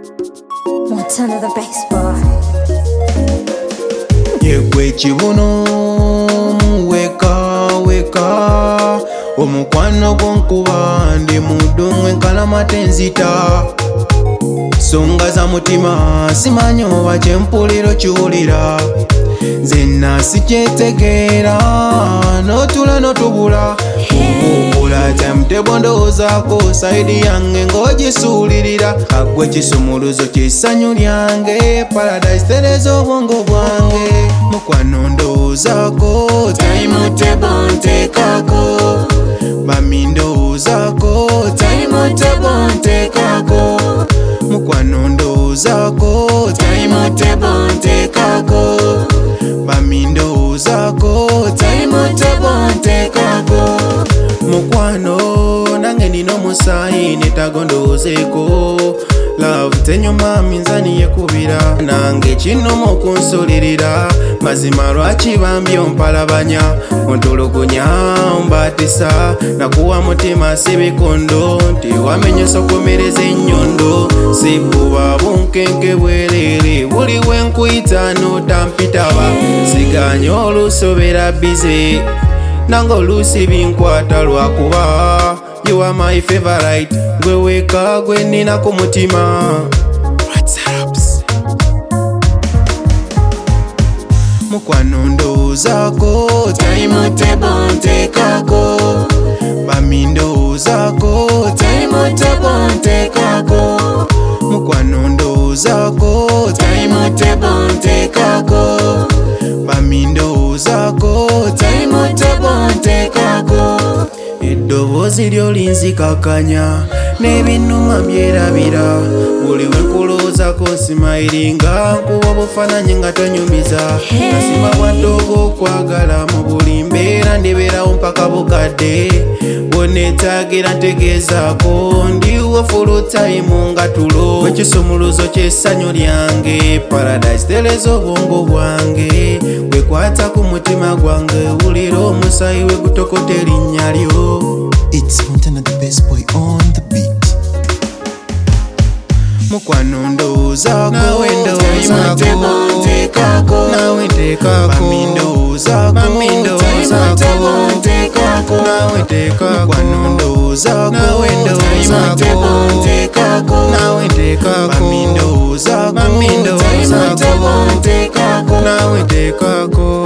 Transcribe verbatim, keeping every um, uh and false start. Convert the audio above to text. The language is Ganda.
Montana the bass boy. Yegwe chibuno weka weka omukwano gwenkuba ndi mudumwe nkalamate nzita songa za mutima simanyi oba kyempuliro kiwulira nze nasi kyetegeera notula notubula obubula temutebo ndowoozaako saidi yange ng'ogisuulirira kagwe kisumuluzo kyessanyu lyange paradise tereza obwongo bwange mukwano ndowoozaako taimutebo nteekako bami ndowoozaako taimutebo nteekako mukwano ndowoozaako taimutebo nteekako bami ndowoozaako taimutebo nteekako mukwano nange nina omusaayi netago ndowoozeeko love tenyuma minzani yekubira nange kinoma okunsulirira mazima lwaki bambi ompalabanya ontulugunya ombatisa nakuwa mutima sibikondo nti wamenyesa okomereza ennyondo sibuba bunkenke bwerere buli wenkuyita notampitaba siganya olusobera bize nange oluusi binkwata lwakuba you are my favorite gwe weka gwe nina ku mutima mukwano ndowoozaako taimutebo nteekako bami ndowoozaako taimutebo nteekako mukwano ndowoozaako taimutebo nteekako bami ndowoozaako taimutebo nteekako eddoboozi lyo linzikakanya n'ebinuma byerabira buli wenkulowoozako nsimayiringa nkuwa obufaananyi nga tonyumiza nasima bwaddogo okwagala mu buli mbeera ndibeerawo mpaka bukadde bwonneetaagira ntegeezaako ndiwo full time nga tulo ekisumuluzo ky'essanyu lyange paradise tereza obwongo bwange gwekwata ku mutima gwange wulira omusaayi we gutokota erinnya lyo. It's Montana the bass boy on the beat. mukwano ndowoozaako nawe ndowoozaako nawe nteekako bami ndowoozaako bami ndowoozaako nteekako nawe nteekako mukwano ndowoozaako nawe ndowoozaako nawe nteekako bami ndowoozaako bami ndowoozaako nteekako nawe nteekako